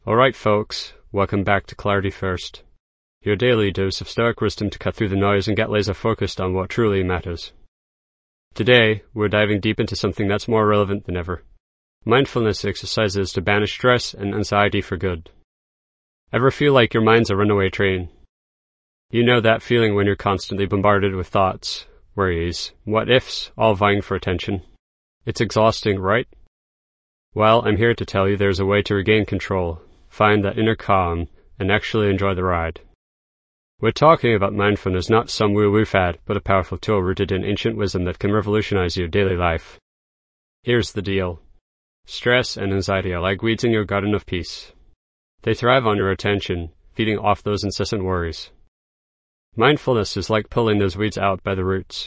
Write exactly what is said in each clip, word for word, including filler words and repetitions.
Alright folks, welcome back to Clarity First, your daily dose of Stoic wisdom to cut through the noise and get laser focused on what truly matters. Today, we're diving deep into something that's more relevant than ever. Mindfulness exercises to banish stress and anxiety for good. Ever feel like your mind's a runaway train? You know that feeling when you're constantly bombarded with thoughts, worries, what-ifs, all vying for attention. It's exhausting, right? Well, I'm here to tell you there's a way to regain control, find that inner calm, and actually enjoy the ride. We're talking about mindfulness, not some woo-woo fad, but a powerful tool rooted in ancient wisdom that can revolutionize your daily life. Here's the deal. Stress and anxiety are like weeds in your garden of peace. They thrive on your attention, feeding off those incessant worries. Mindfulness is like pulling those weeds out by the roots.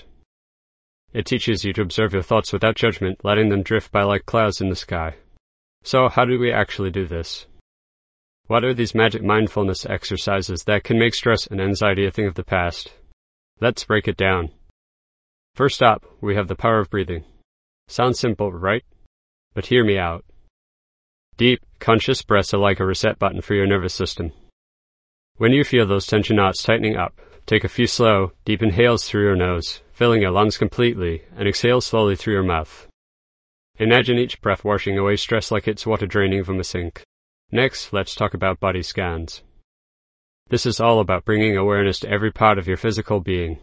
It teaches you to observe your thoughts without judgment, letting them drift by like clouds in the sky. So how do we actually do this? What are these magic mindfulness exercises that can make stress and anxiety a thing of the past? Let's break it down. First up, we have the power of breathing. Sounds simple, right? But hear me out. Deep, conscious breaths are like a reset button for your nervous system. When you feel those tension knots tightening up, take a few slow, deep inhales through your nose, filling your lungs completely, and exhale slowly through your mouth. Imagine each breath washing away stress like it's water draining from a sink. Next, let's talk about body scans. This is all about bringing awareness to every part of your physical being.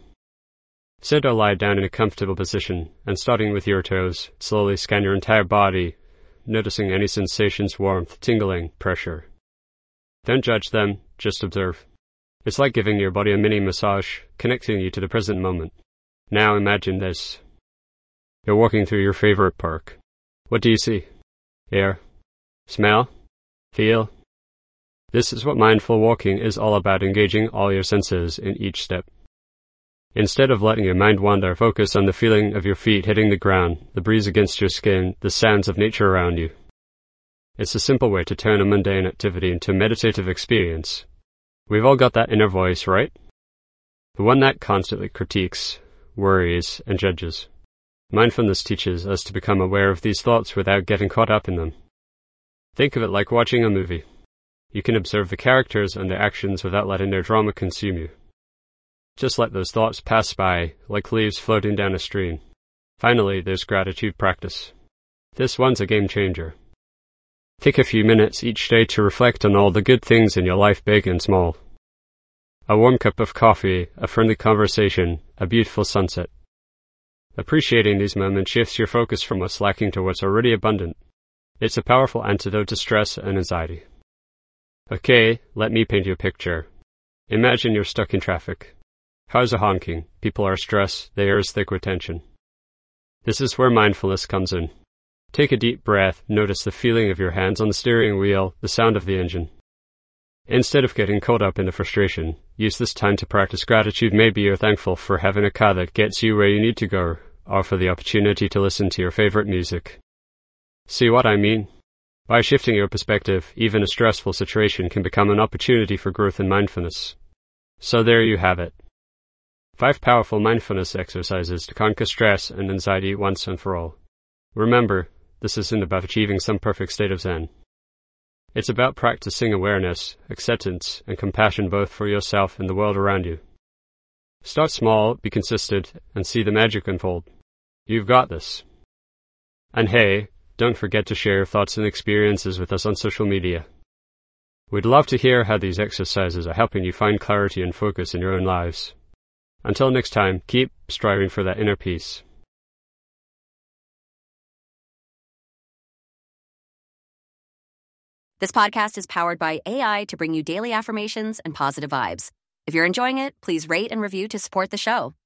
Sit or lie down in a comfortable position, and starting with your toes, slowly scan your entire body, noticing any sensations, warmth, tingling, pressure. Don't judge them, just observe. It's like giving your body a mini massage, connecting you to the present moment. Now imagine this. You're walking through your favorite park. What do you see? Air? Smell? Feel? This is what mindful walking is all about, engaging all your senses in each step. Instead of letting your mind wander, focus on the feeling of your feet hitting the ground, the breeze against your skin, the sounds of nature around you. It's a simple way to turn a mundane activity into a meditative experience. We've all got that inner voice, right? The one that constantly critiques, worries, and judges. Mindfulness teaches us to become aware of these thoughts without getting caught up in them. Think of it like watching a movie. You can observe the characters and their actions without letting their drama consume you. Just let those thoughts pass by, like leaves floating down a stream. Finally, there's gratitude practice. This one's a game changer. Take a few minutes each day to reflect on all the good things in your life, big and small. A warm cup of coffee, a friendly conversation, a beautiful sunset. Appreciating these moments shifts your focus from what's lacking to what's already abundant. It's a powerful antidote to stress and anxiety. Okay, let me paint you a picture. Imagine you're stuck in traffic. Cars are honking, people are stressed, the air is thick with tension. This is where mindfulness comes in. Take a deep breath, notice the feeling of your hands on the steering wheel, the sound of the engine. Instead of getting caught up in the frustration, use this time to practice gratitude. Maybe you're thankful for having a car that gets you where you need to go, or for the opportunity to listen to your favorite music. See what I mean? By shifting your perspective, even a stressful situation can become an opportunity for growth and mindfulness. So there you have it. Five powerful mindfulness exercises to conquer stress and anxiety once and for all. Remember, this isn't about achieving some perfect state of Zen. It's about practicing awareness, acceptance, and compassion both for yourself and the world around you. Start small, be consistent, and see the magic unfold. You've got this. And hey, don't forget to share your thoughts and experiences with us on social media. We'd love to hear how these exercises are helping you find clarity and focus in your own lives. Until next time, keep striving for that inner peace. This podcast is powered by A I to bring you daily affirmations and positive vibes. If you're enjoying it, please rate and review to support the show.